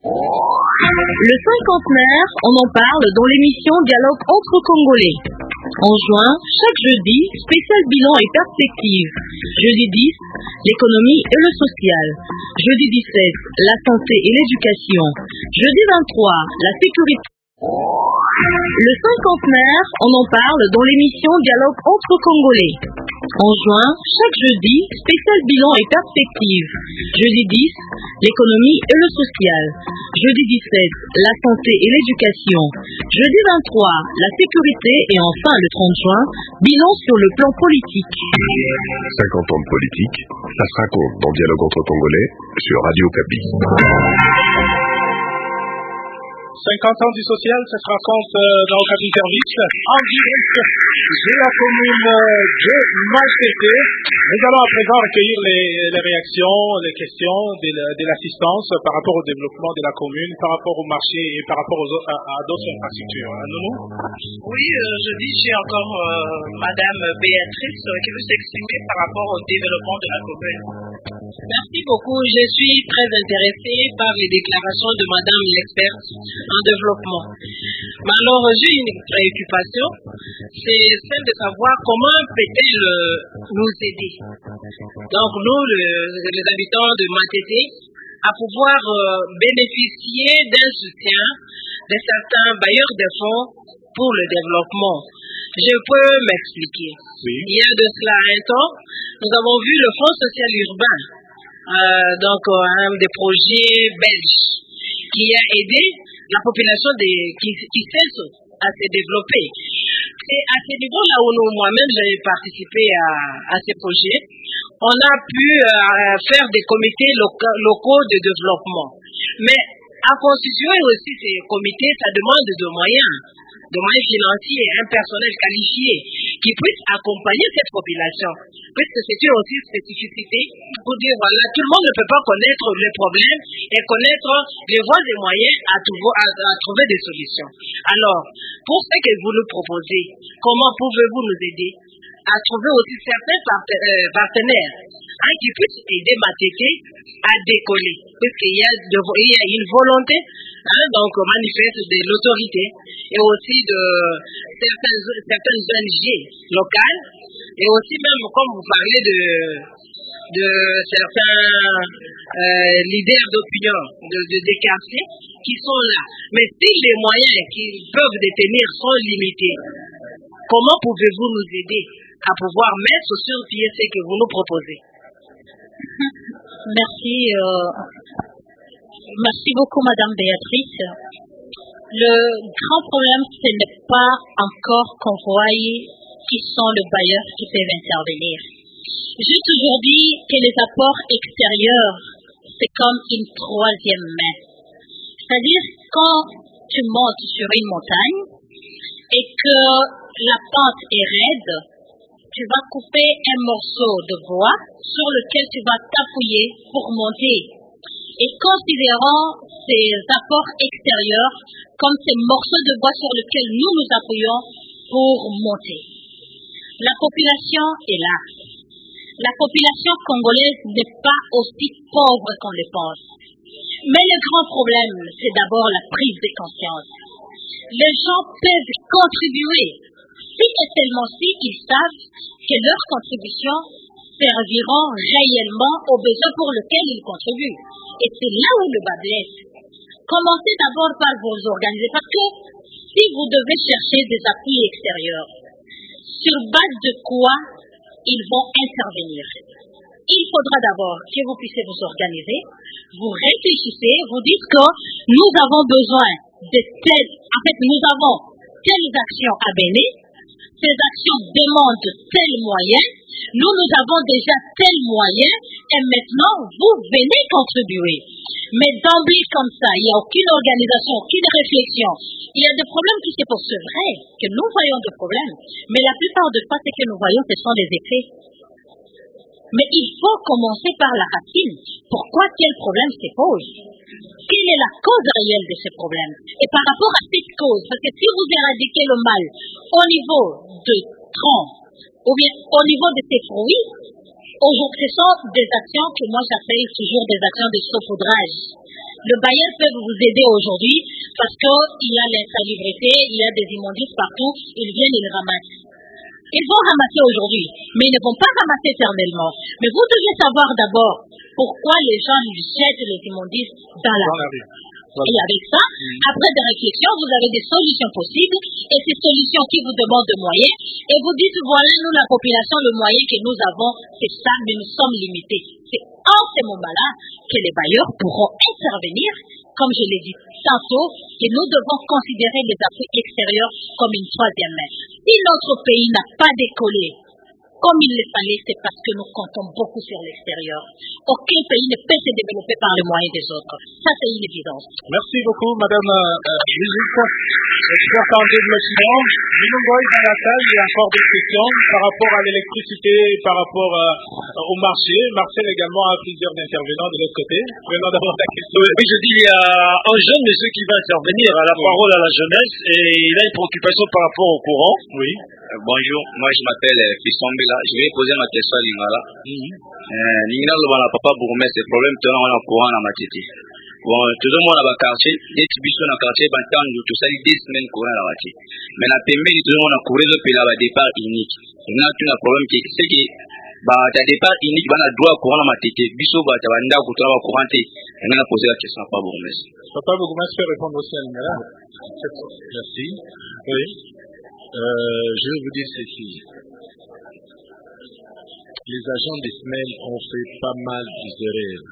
Le cinquantenaire, on en parle dans l'émission Dialogue entre Congolais. En juin, chaque jeudi, spécial bilan et perspective. Jeudi dix, l'économie et le social. Jeudi dix-sept, la santé et l'éducation. Jeudi vingt-trois, la sécurité. Le cinquantenaire, on en parle dans l'émission Dialogue entre Congolais. En juin, chaque jeudi, spécial bilan et perspective. Jeudi dix, l'économie et le social. Jeudi dix-sept, la santé et l'éducation. Jeudi vingt-trois, la sécurité et enfin le trente juin, bilan sur le plan politique. cinquante ans de politique, ça se raconte dans Dialogue entre Congolais sur Radio Kapi. cinquante ans du social, ça se raconte euh, dans Kapi Service, en direct de la commune de Matete. Nous allons à présent recueillir les, les réactions, les questions de, de l'assistance par rapport au développement de la commune, par rapport au marché et par rapport aux, à, à d'autres infrastructures. Hein, Nounou? Oui, euh, je dis, j'ai encore euh, Madame Béatrice euh, qui veut s'exprimer par rapport au développement de la commune. Merci beaucoup. Je suis très intéressée par les déclarations de Madame l'experte en développement. Mais alors, j'ai une préoccupation, c'est celle de savoir comment peut-elle nous aider. Donc, nous, le, les habitants de Matete, à pouvoir euh, bénéficier d'un soutien de certains bailleurs de fonds pour le développement. Je peux m'expliquer. Oui. Il y a de cela un temps, nous avons vu le Fonds social urbain, euh, donc euh, un des projets belges, qui a aidé la population des, qui, qui cesse à se développer. Et à ce niveau-là où nous, moi-même, j'ai participé à, à ces projets, on a pu euh, faire des comités loca- locaux de développement. Mais à constituer aussi ces comités, ça demande de moyens, de moyens financiers, un personnel qualifié qui puisse accompagner cette population. Puisque c'est une aussi spécificité pour dire, voilà, tout le monde ne peut pas connaître les problèmes et connaître les voies et moyens à, trouver, à, à trouver des solutions. Alors, pour ce que vous nous proposez, comment pouvez-vous nous aider à trouver aussi certains partenaires hein, qui puissent aider Matete à décoller, puisqu'il y a, de, il y a une volonté hein, donc manifeste de l'autorité et aussi de certaines, certaines O N G locales et aussi même comme vous parlez de, de certains euh, leaders d'opinion de, de, des quartiers qui sont là. Mais si les moyens qu'ils peuvent détenir sont limités, comment pouvez-vous nous aider à pouvoir mettre sur pied ce que vous nous proposez? Merci. Euh, merci beaucoup, Madame Béatrice. Le grand problème, ce n'est pas encore qu'on voie qui sont les bailleurs qui peuvent intervenir. J'ai toujours dit que les apports extérieurs, c'est comme une troisième main. C'est-à-dire, quand tu montes sur une montagne et que la pente est raide, tu vas couper un morceau de bois sur lequel tu vas t'appuyer pour monter. Et considérons ces apports extérieurs comme ces morceaux de bois sur lesquels nous nous appuyons pour monter. La population est là. La population congolaise n'est pas aussi pauvre qu'on le pense. Mais le grand problème, c'est d'abord la prise de conscience. Les gens peuvent contribuer si et seulement si ils savent que leurs contributions serviront réellement aux besoins pour lesquels ils contribuent. Et c'est là où le bas blesse. Commencez d'abord par vous organiser, parce que si vous devez chercher des appuis extérieurs, sur base de quoi ils vont intervenir? Il faudra d'abord que vous puissiez vous organiser, vous réfléchissez, vous dites que nous avons besoin de telles, en fait nous avons telles actions à mener, ces actions demandent tels moyens, nous nous avons déjà tels moyens et maintenant vous venez contribuer. Mais d'emblée comme ça, il n'y a aucune organisation, aucune réflexion. Il y a des problèmes qui se posent, c'est vrai que nous voyons des problèmes, mais la plupart de fois, ce que nous voyons, ce sont des effets. Mais il faut commencer par la racine. Pourquoi tel problème se pose? Quelle est la cause réelle de ce problème? Et par rapport à cette cause, parce que si vous éradiquez le mal au niveau de tronc, ou bien au niveau de ses fruits, aujourd'hui, ce sont des actions que moi j'appelle toujours des actions de saupoudrage. Le bailleur peut vous aider aujourd'hui parce qu'il y a l'insalubrité, il y a des immondices partout, ils viennent et les ramassent. Ils vont ramasser aujourd'hui, mais ils ne vont pas ramasser éternellement. Mais vous devez savoir d'abord pourquoi les gens jettent les immondices dans la rue. Voilà. Et avec ça, mmh. après des réflexions, vous avez des solutions possibles, et ces solutions qui vous demandent de moyens, et vous dites, voilà, nous, la population, le moyen que nous avons, c'est ça, mais nous sommes limités. C'est en ces moments-là que les bailleurs pourront intervenir, comme je l'ai dit tantôt, et nous devons considérer les appuis extérieurs comme une troisième main. Si notre pays n'a pas décollé comme il le fallait, c'est parce que nous comptons beaucoup sur l'extérieur. Aucun pays ne peut se développer par les moyens des autres. Ça, c'est une évidence. Merci beaucoup, Madame Brigitte. Experte en développement. Minongoy, dans la salle, il y a encore des questions par rapport à l'électricité, par rapport euh, au marché. Marcel également a plusieurs intervenants de l'autre côté. Prenons d'abord la question. Oui, je dis, il y a un jeune monsieur qui va intervenir à la parole à la jeunesse et il a une préoccupation par rapport au courant. Oui. Bonjour, moi je m'appelle Pissombela. Je vais poser ma question à Lingala. Lingala, le papa bourgmestre, c'est problème de la courant à ma tête. Bon, tout le monde a un quartier, des petits dans le quartier, ben tant que tout ça, des semaines courant à la moitié. Mais la P M B, tout le monde a couru le pays à départ unique. Il y a un problème qui est que, bah, ta départ unique, ben, a droit courant à ma tête. Bissot, bah, tu vas n'a qu'au travail courant. Et on a posé la question à papa bourgmestre. Papa bourgmestre peut répondre aussi à Lingala. Merci. Oui. Euh, je vais vous dire ceci. Les agents des semaines ont fait pas mal d'erreurs.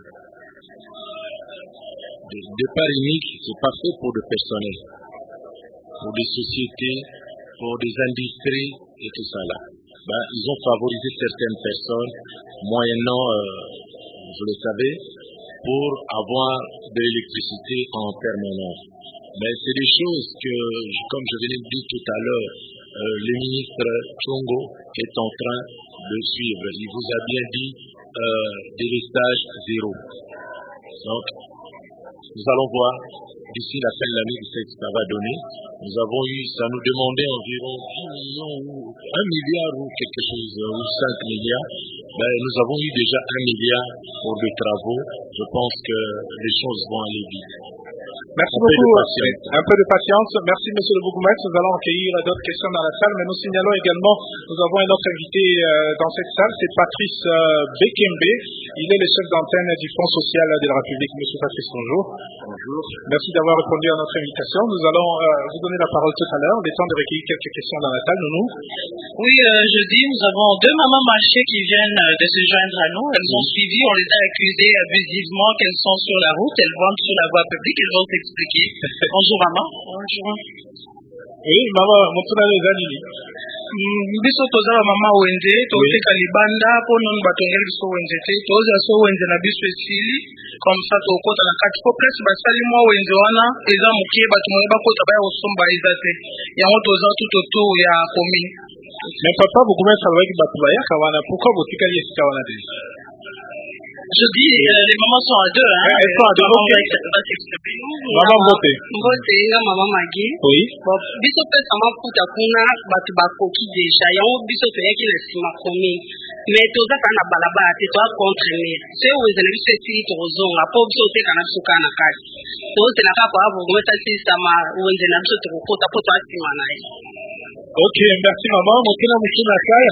Le départ unique, c'est pas fait pour le personnel, pour des sociétés, pour des industries et tout ça là. Ben, ils ont favorisé certaines personnes, moyennant, euh, vous le savez, pour avoir de l'électricité en permanence. Mais c'est des choses que, comme je venais de dire tout à l'heure, euh, le ministre Chongo est en train de suivre. Il vous a bien dit euh, délestage zéro. Donc, nous allons voir d'ici la fin de l'année ce que ça va donner. Nous avons eu, ça nous demandait environ dix millions ou un milliard ou quelque chose, ou cinq milliards. Ben, nous avons eu déjà un milliard pour des travaux. Je pense que les choses vont aller vite. Merci un beaucoup. Peu un peu de patience. Merci, monsieur le bourgmestre. Nous allons accueillir d'autres questions dans la salle, mais nous signalons également, nous avons un autre invité euh, dans cette salle, c'est Patrice euh, Bekembe. Il est le chef d'antenne du Fonds social de la République. Monsieur Patrice, bonjour. Bonjour. Merci d'avoir répondu à notre invitation. Nous allons euh, vous donner la parole tout à l'heure. Il est temps de recueillir quelques questions dans la salle, Nounou. Oui, euh, je dis, nous avons deux mamans marchés qui viennent de se joindre à nous. Elles ont suivi, on les a accusées abusivement qu'elles sont sur la route, elles vendent sur la voie publique, elles vont s'expliquer. Bonjour maman. Bonjour. Oui, maman, motuna leza nini? Biso toza ba mama wenze, toteka libanda po non batongeli biso wenze te, toza so wenze na biso esili, comme ça tokota na kati po presse basali mwa wenze wana eza mokie bato mo bakota baya kosomba eza te. Yango toza tout autour ya commune. Mais papa bourgmestre avec bato bayaka wana, pourquoi botikali esika wana te? Je dis, euh, les mamans sont à deux, hein. Elles sont à deux, ok. Maman Mbote. Mbote, la maman Magui. Oui. Bon, biso pe sama puta kuna batu bakoki deja. Yango biso pe yaki na sima komi. Mais toza kana balabala te to contre ne. C'est où ils biso sili to zonga po biso te kana biso kana kati. To te na ka pa bo ngometa si sama où ils na biso to kota po to asima na ye. Ok, merci maman. Mokina mukina kaya.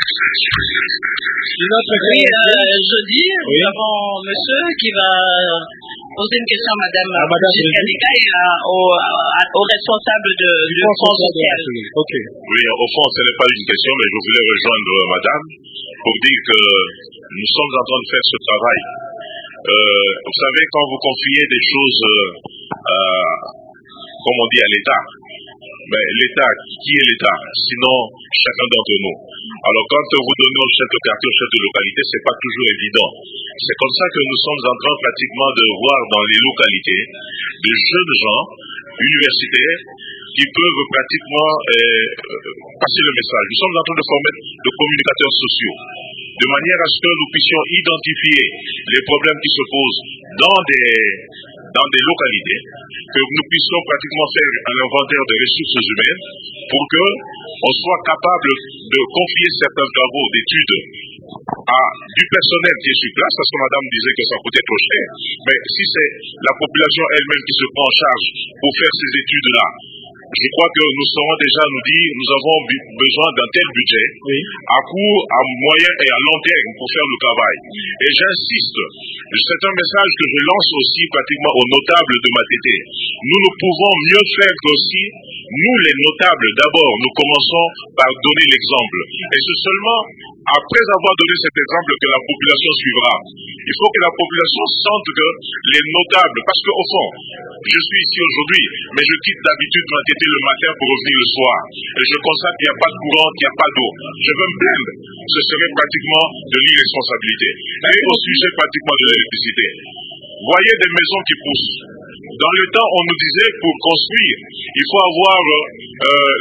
Oui, euh, je dis, oui. Nous avons monsieur qui va poser une question à madame, à madame Jessica et à, au, à, au responsable de, du fonds social. Ok. Oui, au fond, ce n'est pas une question, mais je voulais rejoindre madame pour dire que nous sommes en train de faire ce travail. Euh, vous savez, quand vous confiez des choses, euh, comme on dit, à l'État, mais l'État, qui est l'État? Sinon, chacun d'entre nous. Alors, quand vous donnez au chef de quartier, au chef de localité, c'est pas toujours évident. C'est comme ça que nous sommes en train pratiquement de voir dans les localités de jeunes gens universitaires qui peuvent pratiquement euh, passer le message. Nous sommes en train de former de communicateurs sociaux, de manière à ce que nous puissions identifier les problèmes qui se posent dans des, dans des localités, que nous puissions pratiquement faire un inventaire des ressources humaines pour que on soit capable de confier certains travaux d'études à du personnel qui est sur place, parce que madame disait que ça coûtait trop cher, mais si c'est la population elle-même qui se prend en charge pour faire ces études-là, je crois que nous saurons déjà nous dire, nous avons besoin d'un tel budget, oui, à court, à moyen et à long terme pour faire le travail. Et j'insiste, c'est un message que je lance aussi pratiquement aux notables de Matete. Nous ne pouvons mieux faire qu'aussi, nous les notables, d'abord, nous commençons par donner l'exemple. Et c'est seulement après avoir donné cet exemple que la population suivra. Il faut que la population sente que les notables, parce qu'au fond, je suis ici aujourd'hui, mais je quitte d'habitude Matete le matin pour revenir le soir. Et je constate qu'il n'y a pas de courant, qu'il n'y a pas d'eau. Je veux me plaindre. Ce serait pratiquement de l'irresponsabilité. Et au sujet pratiquement de l'électricité. Voyez des maisons qui poussent. Dans le temps, on nous disait pour construire, il faut avoir euh,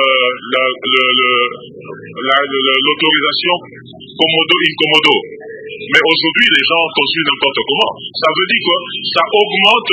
l'autorisation commodo incommodo. Mais aujourd'hui, les gens construisent n'importe comment. Ça veut dire que ça augmente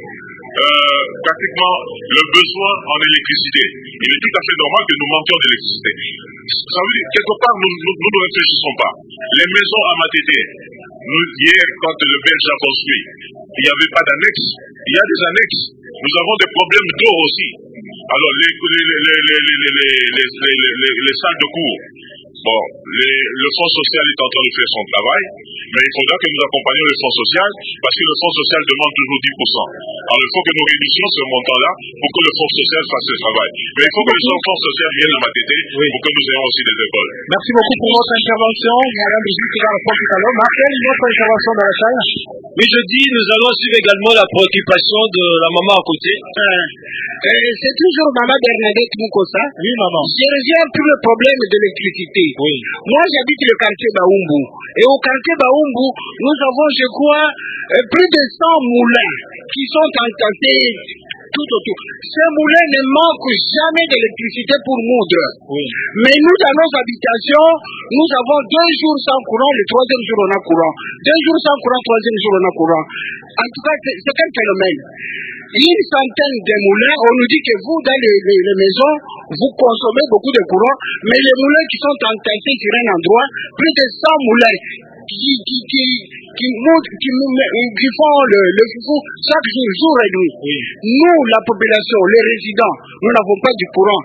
euh, pratiquement le besoin en électricité. Il est tout à fait normal que nous manquions d'électricité. Ça veut dire, quelque part, nous, nous, nous ne réfléchissons pas. Les maisons à Matete, nous, hier, quand le Belge a construit, il n'y avait pas d'annexe. Il y a des annexes. Nous avons des problèmes d'eau aussi. Alors, les, les, les, les, les, les, les, les, les, les salles de cours, bon, les, le Fonds social est en train de faire son travail, mais il faudra que nous accompagnions le Fonds social, parce que le Fonds social demande toujours dix pour cent. Alors, il faut que nous réduisions ce montant-là pour que le Fonds social fasse ce travail. Mais il faut que le Fonds social vienne à Matete oui, pour que nous ayons aussi des écoles. Merci beaucoup pour votre intervention. Madame Brigitte qui va répondre tout à l'heure. Marcel, une autre intervention dans la salle. Oui, je dis, nous allons suivre également la préoccupation de la maman à côté. Euh, euh, c'est toujours maman Bernadette Mukosa. Oui, maman. Je reviens pour le problème de l'électricité. Oui. Moi, j'habite le quartier Baoumbu. Et au quartier Baoumbu, nous avons, je crois, euh, plus de cent moulins qui sont entassés tout autour. Ces moulins ne manquent jamais d'électricité pour moudre. Oui. Mais nous, dans nos habitations, nous avons deux jours sans courant, le troisième jour on a courant. Deux jours sans courant, troisième jour on a courant. En tout cas, c'est quel phénomène? Une centaine de moulins, on nous dit que vous, dans les, les, les maisons, vous consommez beaucoup de courant, mais les moulins qui sont entassés sur un endroit, plus de cent moulins qui, qui, qui, qui, qui, qui font le, le foufou chaque jour, jour et nuit. Oui. Nous, la population, les résidents, nous n'avons pas du courant.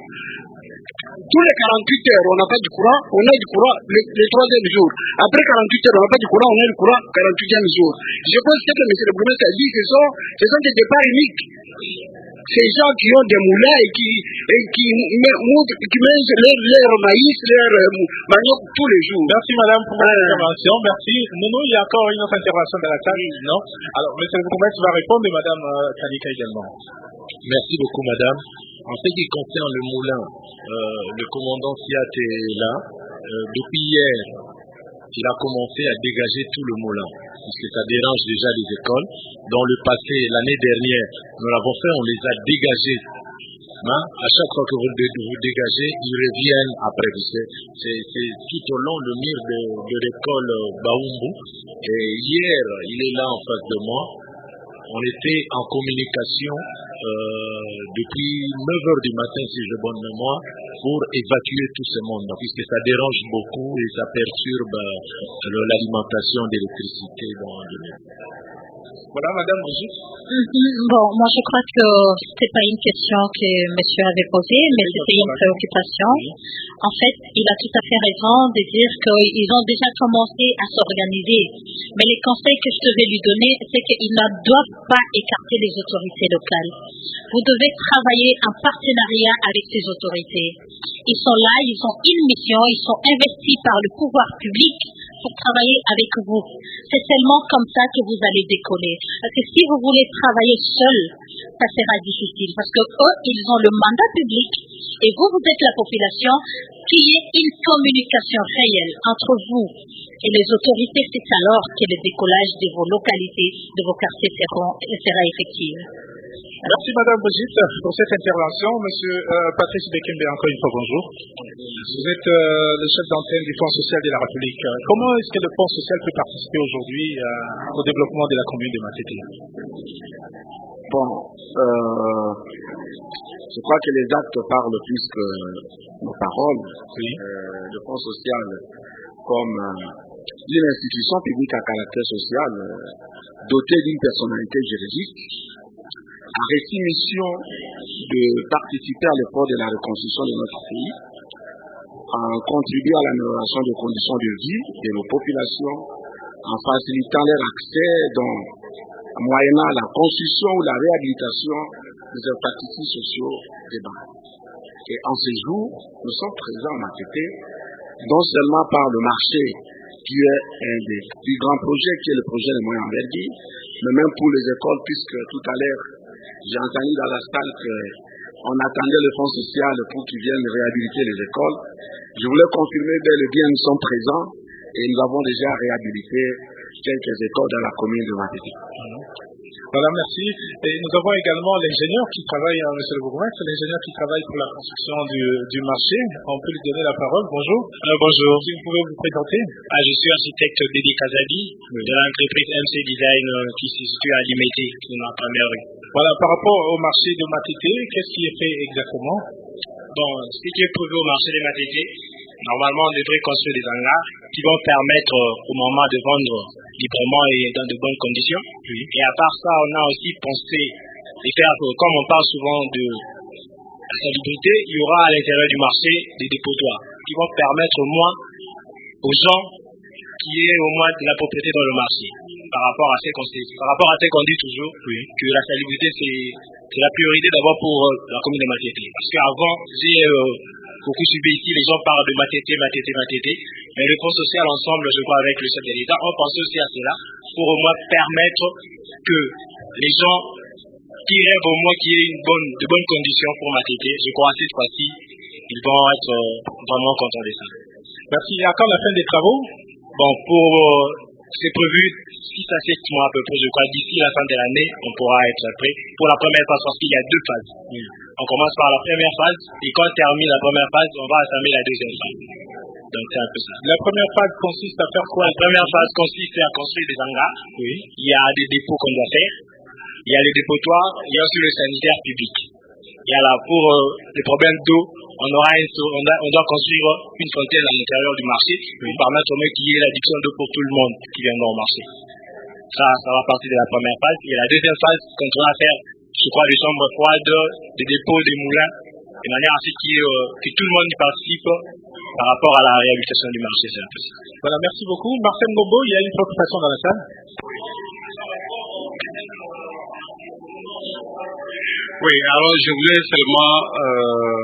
Tous les quarante-huit heures, on n'a pas du courant, on a du courant le, le troisième jour. Après quarante-huit heures, on n'a pas du courant, on a du courant le quarante-huitième jour. Je pense que M. le bourgmestre a dit que ce sont, ce sont des départs uniques. Ces gens qui ont des moulins et qui, et qui, qui mangent leur, leur maïs, leur euh, manioc tous les jours. Merci madame pour votre euh, intervention. Merci. Nounou, il y a encore une autre intervention dans la salle, non? Alors, M. le bourgmestre va répondre et madame euh, Kanika également. Merci beaucoup madame. En ce qui concerne le moulin, euh, le commandant Fiat est là. Euh, depuis hier, il a commencé à dégager tout le moulin, puisque ça dérange déjà les écoles. Dans le passé, l'année dernière, nous l'avons fait, on les a dégagés. Hein? À chaque fois que vous, vous dégagez, ils reviennent après. C'est tout au long le mur de, de l'école Baoumbu. Et hier, il est là en face de moi. On était en communication euh, depuis neuf heures du matin, si j'ai bonne mémoire, pour évacuer tout ce monde, puisque ça dérange beaucoup et ça perturbe euh, l'alimentation d'électricité dans le monde. Voilà, madame Brigitte. Mm-hmm. Bon, moi je crois que c'est pas une question que monsieur avait posée, mais c'était une préoccupation. Oui. En fait, il a tout à fait raison de dire qu'ils ont déjà commencé à s'organiser. Mais les conseils que je devais lui donner, c'est qu'ils ne doivent pas écarter les autorités locales. Vous devez travailler en partenariat avec ces autorités. Ils sont là, ils ont une mission, ils sont investis par le pouvoir public pour travailler avec vous. C'est seulement comme ça que vous allez décoller. Parce que si vous voulez travailler seul, ça sera difficile. Parce que eux, ils ont le mandat public et vous, vous êtes la population, qu'il y ait une communication réelle entre vous et les autorités. C'est alors que le décollage de vos localités, de vos quartiers seront, sera effectif. Merci Madame Brigitte pour cette intervention. Monsieur euh, Patrice Bekembe, encore une fois bonjour. Vous êtes euh, le chef d'antenne du Fonds social de la République. Comment est-ce que le Fonds social peut participer aujourd'hui euh, au développement de la commune de Matete? Bon, euh, je crois que les actes parlent plus que nos paroles. Oui. Euh, le Fonds social comme euh, une institution publique à caractère social euh, dotée d'une personnalité juridique, a reçu mission de participer à l'effort de la reconstruction de notre pays, en contribuant à l'amélioration des conditions de vie de nos populations, en facilitant leur accès, donc, moyennant la construction ou la réhabilitation des infrastructures sociaux des banques. Et en ce jour, nous sommes présents à Matété, non seulement par le marché, qui est un des plus grands projets, qui est le projet de moyen envergure, mais même pour les écoles, puisque tout à l'heure, j'ai entendu dans la salle qu'on attendait le fonds social pour qu'ils viennent réhabiliter les écoles. Je voulais confirmer bel et bien, nous sommes présents et nous avons déjà réhabilité quelques écoles dans la commune de Matété. Voilà, merci. Et nous avons également l'ingénieur qui travaille, hein, monsieur le bourgmestre, l'ingénieur qui travaille pour la construction du, du marché. On peut lui donner la parole. Bonjour. Euh, bonjour. Si vous pouvez vous présenter. Ah, je suis architecte Dédé Kazadi, oui, de l'entreprise M C Design euh, qui se situe à Limité, dans la première rue. Voilà, par rapport au marché de Matété, qu'est-ce qui est fait exactement? Bon, ce qui est prévu au marché de Matété, normalement, on devrait construire des hangars qui vont permettre euh, au moment de vendre librement et dans de bonnes conditions. Oui. Et à part ça, on a aussi pensé de faire, comme on parle souvent de la salubrité, il y aura à l'intérieur du marché des dépotoirs qui vont permettre au moins aux gens qui aient au moins de la propriété dans le marché. Par rapport à ce qu'on par rapport à ce qu'on dit toujours, oui, que la salubrité c'est la priorité d'abord pour euh, la commune de Matété. Parce qu'avant, j'ai euh, beaucoup suivi ici, les gens parlent de Matété, Matété, Matété, mais le fonds social ensemble, je crois, avec le chef de l'État, on pense aussi à cela pour au moins permettre que les gens qui rêvent au moins qu'il y ait une bonne, de bonnes conditions pour Matété, je crois que cette fois-ci, ils vont être euh, vraiment contents de ça. Merci. Et à quand la fin des travaux? Bon, pour euh, c'est prévu six à sept mois à peu près, je crois, d'ici la fin de l'année, on pourra être prêt pour la première phase, parce qu'il y a deux phases. Mm. On commence par la première phase, et quand on termine la première phase, on va entamer la deuxième phase. Donc c'est un peu ça. La première phase consiste à faire quoi? La première phase consiste à construire des hangars. Oui. Il y a des dépôts qu'on doit faire. Il y a les dépotoirs, il y a aussi le sanitaire public. Il y a là, pour euh, les problèmes d'eau, on, aura une, on, a, on doit construire une fontaine à l'intérieur du marché pour permettre au mieux qu'il y ait l'adduction d'eau pour tout le monde qui viendra au marché. Ça, ça va partir de la première phase. Et la deuxième phase, quand on va faire, je crois, des chambres froides, des dépôts, des moulins, de manière à ce qu'il y ait, euh, que tout le monde y participe par rapport à la réhabilitation du marché. C'est un peu ça. Voilà, merci beaucoup. Marcel Ngombo, il y a une préoccupation dans la salle. Oui, alors je voulais seulement euh,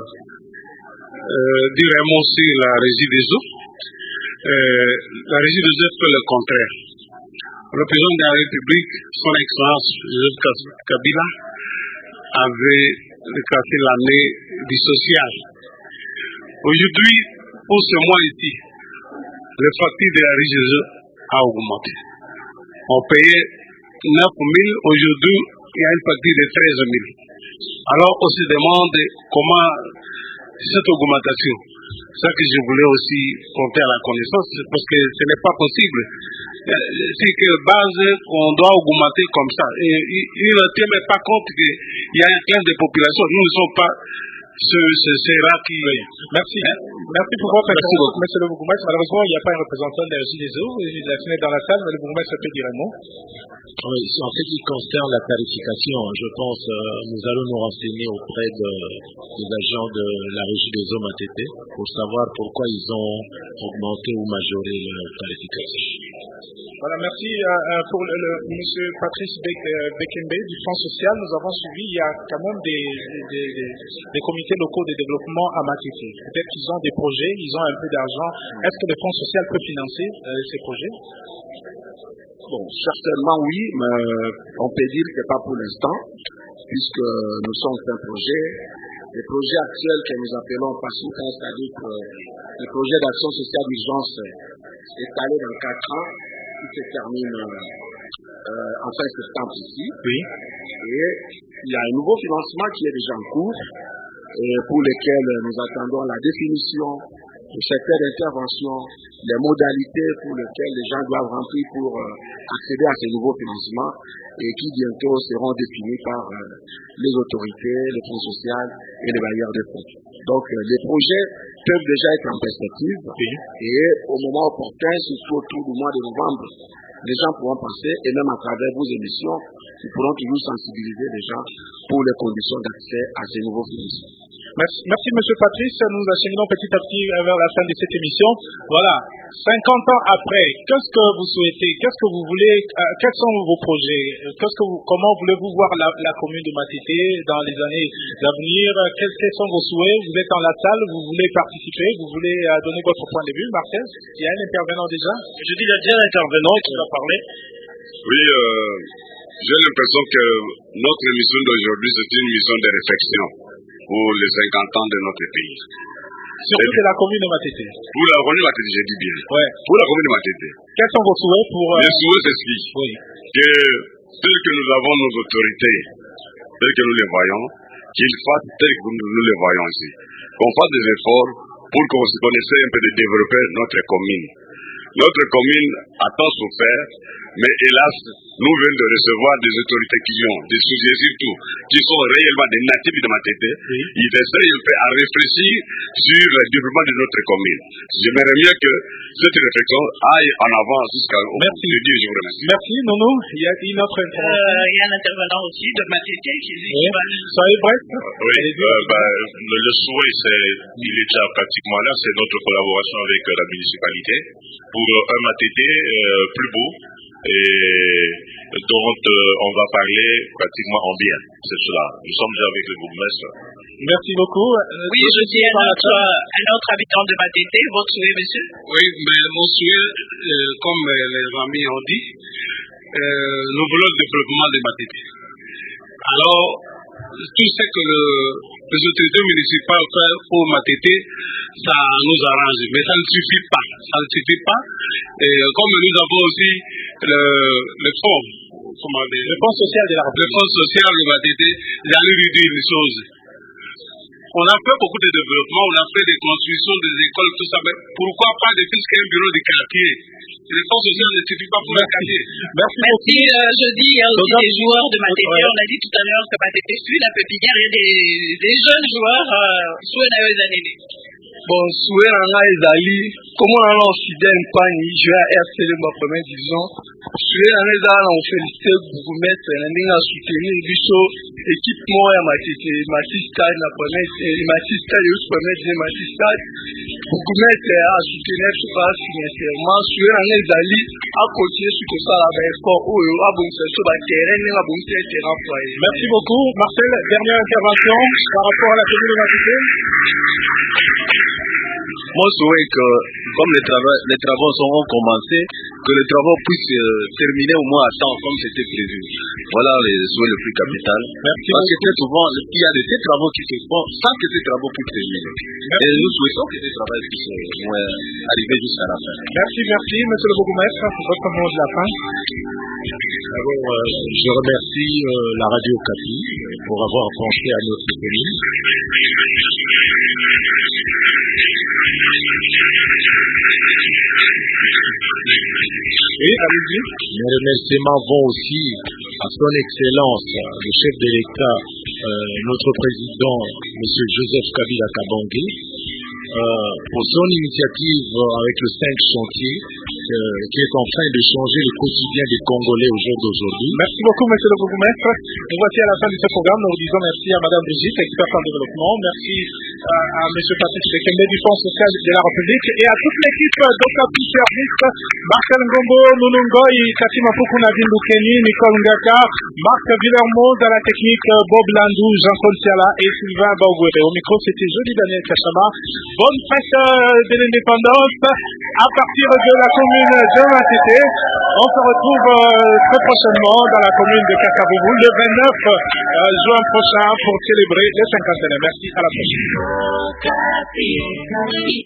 euh, dire un mot sur la régie des eaux. Euh, la régie des eaux fait le contraire. Le président de la République, son Excellence Joseph Kabila, avait déclaré l'année du social. Aujourd'hui, pour ce mois ici, le facture de la régie des eaux a augmenté. On payait neuf mille, aujourd'hui il y a une facture de treize mille. Alors on se demande comment cette augmentation, c'est ça que je voulais aussi porter à la connaissance, parce que ce n'est pas possible. C'est que base qu'on doit augmenter comme ça. Et il ne tient même pas compte qu'il y a un classe de population. Nous ne sommes pas ce, ce, ce rat qui... Oui. Merci. Hein? Merci pour votre réponse, monsieur le bourgmestre. Malheureusement, il n'y a pas un représentant de la régie des eaux. Il est dans la salle, mais le bourgmestre peut dire un mot. Oui, en ce qui concerne la tarification, je pense que euh, nous allons nous renseigner auprès de, des agents de la régie des eaux Matété pour savoir pourquoi ils ont augmenté ou majoré la tarification. Voilà, merci euh, pour le, le, monsieur Patrice Bekembe du Fonds social. Nous avons suivi, il y a quand même des, des, des, des comités locaux de développement à Matété. Peut-être qu'ils ont des projets, ils ont un peu d'argent. Est-ce que le Fonds social peut financer euh, ces projets? Bon, certainement oui, mais on peut dire que pas pour l'instant, puisque nous sommes un projet. Les projets actuels que nous appelons PASUCA, c'est-à-dire que le projet d'action sociale d'urgence étalé dans quatre ans, qui se termine euh, en fin septembre ici. Oui. Et il y a un nouveau financement qui est déjà en cours, et pour lequel nous attendons la définition de secteur d'intervention, les modalités pour lesquelles les gens doivent remplir pour euh, accéder à ces nouveaux financements et qui bientôt seront définis par euh, les autorités, le fonds social et les bailleurs de fonds. Donc euh, les projets peuvent déjà être en perspective oui. Et au moment opportun, surtout autour du mois de novembre, les gens pourront passer et même à travers vos émissions, nous pourrons toujours sensibiliser les gens pour les conditions d'accès à ces nouveaux financements. Merci, merci Monsieur Patrice. Nous acheminons petit à petit vers la fin de cette émission. Voilà, cinquante ans après, qu'est-ce que vous souhaitez? Qu'est-ce que vous voulez? euh, Quels sont vos projets? Qu'est-ce que vous, comment voulez-vous voir la, la commune de Matete dans les années d'avenir? Quels, quels sont vos souhaits? Vous êtes dans la salle, vous voulez participer, vous voulez euh, donner votre point de vue? Marcel, il y a un intervenant déjà? Je dis, il y a déjà un intervenant qui va parler. Oui, euh, j'ai l'impression que notre émission d'aujourd'hui, c'est une émission de réflexion pour les cinquante ans de notre pays. Surtout de la commune de Matete. Pour la commune de Matete, j'ai dit bien. Ouais. Pour la commune de Matete. Quels sont vos souhaits pour... Euh... Les souhaits, c'est ceci. Oui. Que tel que nous avons nos autorités, tel que nous les voyons, qu'ils fassent tel que nous, nous les voyons ici. Qu'on fasse des efforts pour qu'on essaie un peu de développer notre commune. Notre commune a tant souffert, mais hélas, nous venons de recevoir des autorités qui ont, des sujets surtout, qui sont réellement des natifs de Matete. Oui. Ils essayent un peu à réfléchir sur le développement de notre commune. J'aimerais bien que cette réflexion aille en avant jusqu'à au Merci. Dieu, je vous remercie. Merci, Nono. Il y a une autre intervention. Euh, il y a un intervenant aussi de Matete qui dit oui. Soyez bref. Oui, euh, bah, le, le souhait, c'est, il est déjà pratiquement là, c'est notre collaboration avec euh, la municipalité pour euh, un Matete euh, plus beau et dont euh, on va parler pratiquement en bien. C'est cela. Nous sommes déjà avec le bourgmestre. Merci beaucoup. Oui, je dis à notre, un autre habitant de Matete, votre souhait, monsieur? Oui, mais mon souhait, euh, comme euh, les amis ont dit, euh, nous voulons le développement de Matete. Alors, tout ce que le, les autorités municipales font pour Matete, ça nous arrange, mais ça ne suffit pas. Ça ne suffit pas. Et comme nous avons aussi le, le fonds, comment dire, le fonds social de la République, le fonds social de Matete, j'allais lui dire une chose. On a fait beaucoup de développement, on a fait des constructions, des écoles, tout ça, mais pourquoi pas de plus qu'un bureau de quartier? Le fonds social ne suffit pas pour le quartier. Merci, Merci euh, je dis, il y a aussi des joueurs de Matete. On a dit tout à l'heure que Matete suit la pépinière, il y a des, des jeunes joueurs, euh, souhait les années. Bon, souhait en a ezali, comment on a fidèle pani, je vais R C de ma première division. Souhait en a on félicité Bourgmestre, on a soutenu biso équipe moi à Matete, Matistad, la première, Matistad, le premier division Matistad. Bourgmestre a soutenu ce pas financièrement. Souhait en a ezali, a continué sur tout ça à l'effort, où il a bon sur le terrain, il a bon terrain employé. Merci beaucoup. Marcel, dernière intervention par rapport à la commune de Matete. Moi, je souhaite que, comme les travaux, les travaux seront commencés, que les travaux puissent euh, terminer au moins à temps, comme c'était prévu. Voilà les souhaits le plus capital. Merci Parce beaucoup. que très souvent, il y a de ces travaux qui se font sans que ces travaux puissent terminer. Merci. Et nous souhaitons que ces travaux puissent euh, arriver jusqu'à la fin. Merci, merci, monsieur le bourgmestre. Votre mot de la fin. Alors, euh, je remercie euh, la Radio Capi pour avoir pensé à notre commune. Oui, allez-y. Mes remerciements vont aussi à son Excellence, le chef de l'État, euh, notre président, M. Joseph Kabila Kabange, euh, pour son initiative avec le cinq chantiers, euh, qui est en train de changer le quotidien des Congolais au jour d'aujourd'hui. Merci beaucoup, monsieur le bourgmestre. Nous voici à la fin de ce programme. Nous vous disons merci à madame Brigitte, experte en développement. Merci à, à monsieur Patrice Bekembe du Fonds social de la République et à toute l'équipe d'Okapi Service, Marcel Ngombo, Nunungoy, Katima Poukou, Nadine Boukeni, Nicole Ngaka, Marc Villermo, dans la technique, Bob Landou, Jean-Paul Siala et Sylvain Baouguere. Au micro, c'était Jody Daniel Kachama. Bonne fête de l'indépendance à partir de la commune de Matete. On se retrouve euh, très prochainement dans la commune de Kasavubu le vingt-neuf euh, juin prochain pour célébrer les cinquantenaires. Merci, à la prochaine.